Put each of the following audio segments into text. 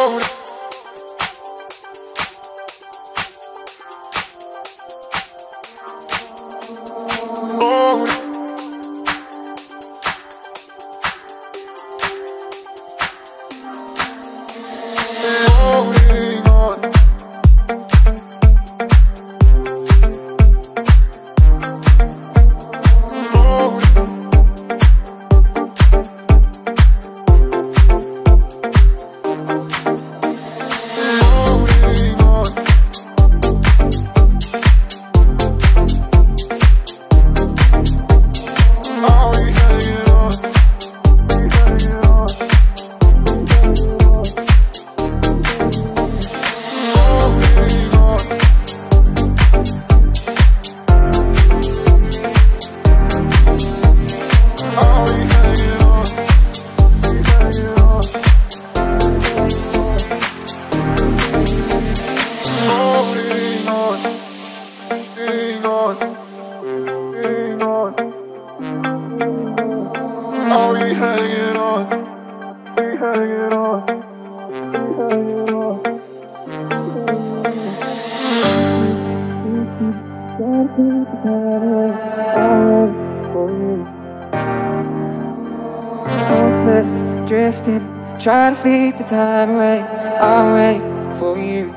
Drifting, try to sleep the time away. I'll wait for you.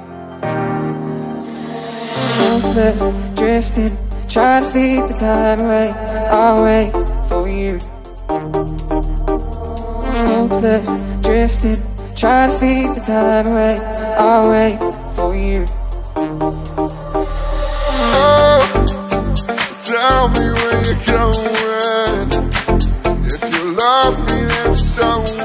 Hopeless, drifting, try to sleep the time away. I'll wait for you. Hopeless, drifting, try to sleep the time away. I'll wait for you. Oh, tell me where you're going. If you love me, then somewhere.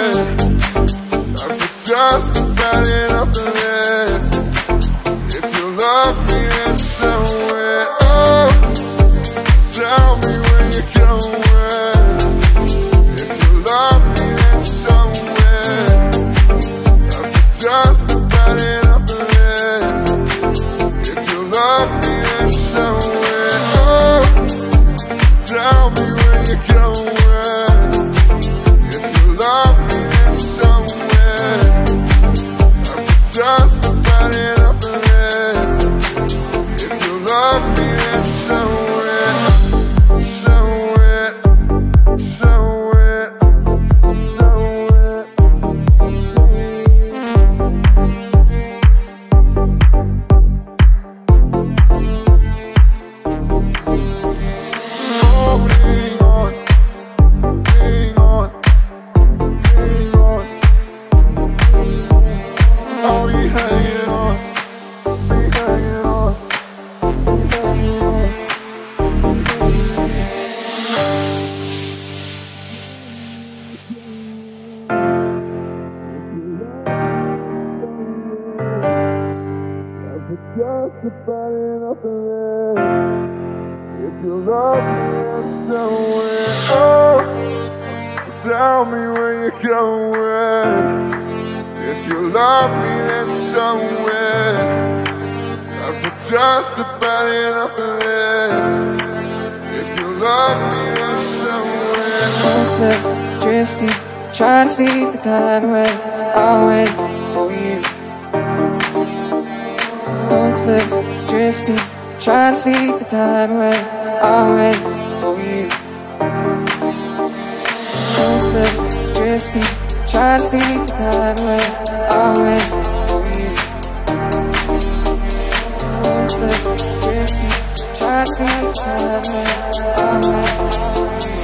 I've just about enough of this. If you love me, then somewhere. Oh, tell me where you're going. If you love me, then somewhere. I've just about enough of this. If you love me, then somewhere. Oh, tell me where you're going. If you love me, then somewhere. I've just about enough of this. If you love me, then somewhere. Somewhere. Somewhere. Somewhere. Holding on, hang on, hang on. Oh, you hanging on, you hanging on, you hanging on. Just about enough of it. If you love me, then somewhere. Oh, tell me where you're going. If you love me, then somewhere. I've just about enough of this. If you love me, then somewhere. Hopeless, drifting, try to sleep the time away. I'll wait for you. Hopeless, drifting, try to sleep the time away. I'll wait for you. Hopeless, drifting, try to sleep the time away. I'll wait for you. Hopeless, drifting, try to sleep the time away. I'll wait for you.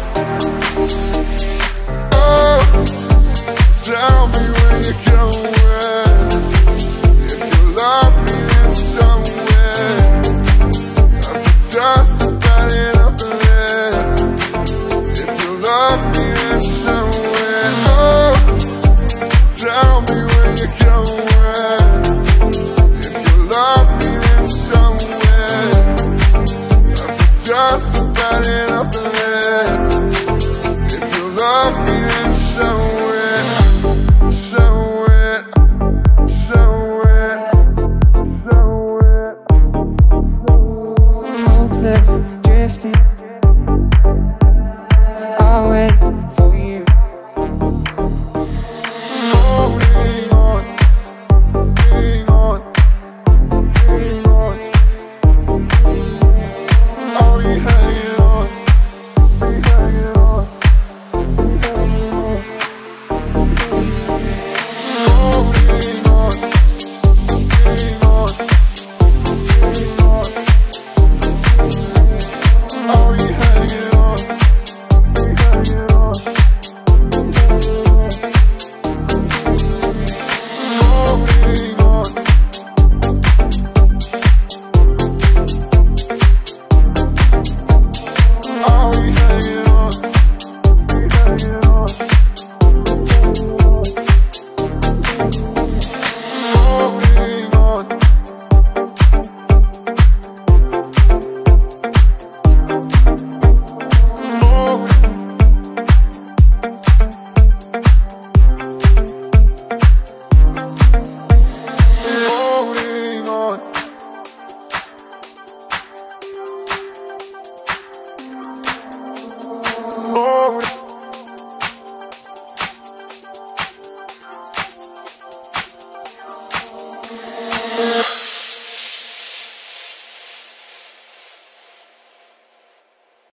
Oh, tell me where you're going. If you love me, then somewhere. I've just about enough of this. If you love me, then somewhere. Oh, tell me where you're going. If you love me, then somewhere. I've just about enough of